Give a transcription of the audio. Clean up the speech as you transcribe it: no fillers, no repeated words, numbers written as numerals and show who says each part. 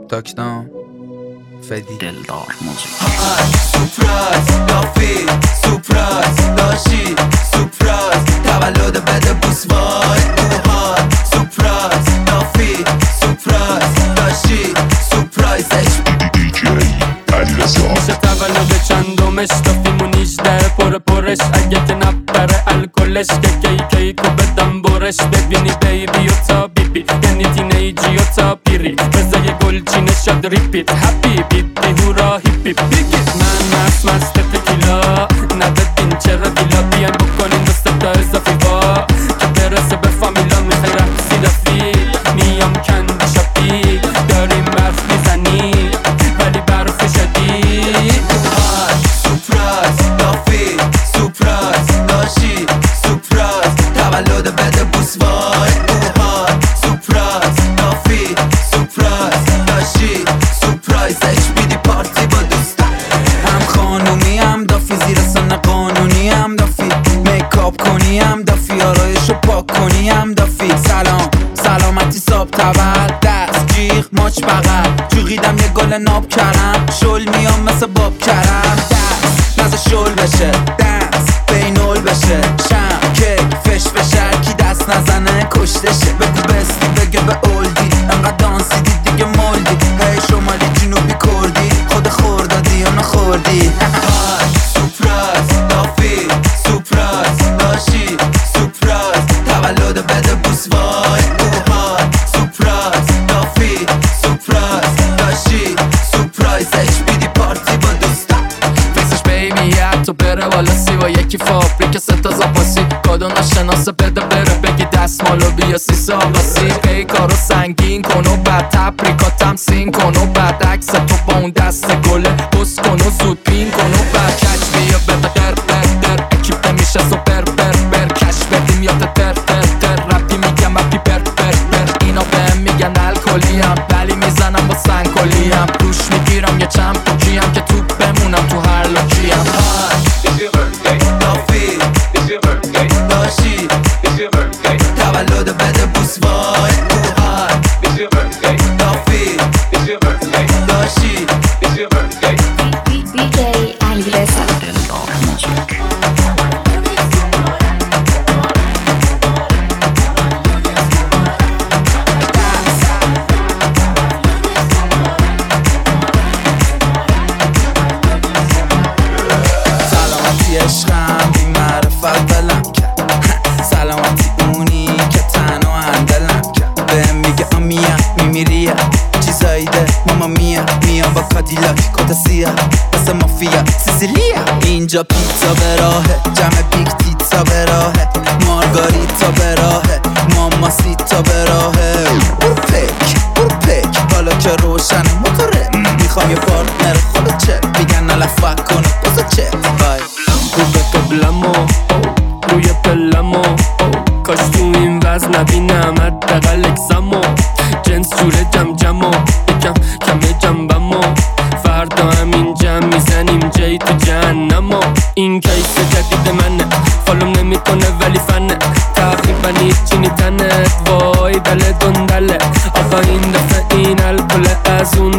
Speaker 1: تاکدام فدی
Speaker 2: دلدار موزیک.
Speaker 3: سورپرایز لافی سورپرایز داشی سورپرایز تولد بده بوس وای اوهان سورپرایز لافی سورپرایز داشی سورپرایز
Speaker 4: میشه تولد چندمش تافیمون 18 پرش اگه که نپره الکلش که کیکو بدم برش ببینی بیبی و تا بیبی یعنی تینیجی و تا پیری بزای گلچینه شد ریپیت هپی بیبی هورا هیپی بگید من مست تکیلا ندادین چرا دیلا بیان بکنین دست تا اضافی وا که برسه به فامیلا میخوای رقصی دفی میام کندی شاپی داریم برف میزنی ولی برف شدی
Speaker 3: سورپرایز لافی سورپرایز داشی سورپرایز تولد بده بوس وای اوهان سورپرایز لافی سورپرایز داشی سورپرایز بیدی پارتی با دوستان هم خانومی هم دافی زیر سن قانونی هم دافی میکاپ کنی هم دافی آرایشو پاک کنی هم دافی سلامتی ساب تول دست جیغ ماچ بغل جوغیدم یه گل ناب کرم شل میام مثل باب کرم دست نزا شل بشه دست بینول بشه شم کیک فش فشر کی دست نزنه کشتشه بگو بستی بگه به اولدی انقدر دانسی دیگه مولدی هی شمالی جنوبی کردی خود خوردادی یا نخوردی سورپرایز لافی سورپرایز داشی سورپرایز تولد بده بوس وای اوهان سورپرایز لافی سورپرایز داشی سورپرایز بیدی پارتی با دوستان
Speaker 5: فیسش بیبی حتی بره والا سیوا یکی فابریک ستا زاپاسی کادو نشناسه بده بره بگی دستمالو بیا سیسه آقاسی پیکارو سنگین کن و بعد تبریکاتم سین کن و بعد عکس تو با اون دست گله بس کن و زود پین کن و بعد کچ بیا بده در اکیپ نمیشه سوپر بر کش بدیم یاد تر رپی میگم اپی بر اینا بهم میگن الکلیم ولی میزنم با سنگکلیم روش میگیرم یه چند پوکیم که تو بمونم تو هر لوکیم
Speaker 3: لافی داشی تولد بده بوس وای اوهان لافی داشی
Speaker 6: DJ Algresa.
Speaker 2: دلدار موزیک.
Speaker 3: سلامتی عشقم بی معرفت بلم کرد سلامتی اونی که تنها هندلم کرد بهم میگه آمیا میمیریا چیزایی ده ماما میام با کادیلاک کتا سیاه مثل مافیا سیسیلیا اینجا پیتزا به راهه جمع بیگ تیتزا به راهه مارگاریتا به راهه ماما سیتا به راهه برو پک حالا که روشن موتوره میخوام یه پارتنر خود چه میگن نلفک کنه بازا چه
Speaker 4: رو به قبلمو روی پلمو کاش تو این وزن نبینم حداقل اکسمو جنس جوره جمو یکم کمه جنبمو فردا همین جمع میزنیم جای تو جهنمو این کیس جدید منه فالوم نمیکنه ولی فنه تقریبا هیچی نیتنه وای دله دندله آقا این دفعه این الکل از اون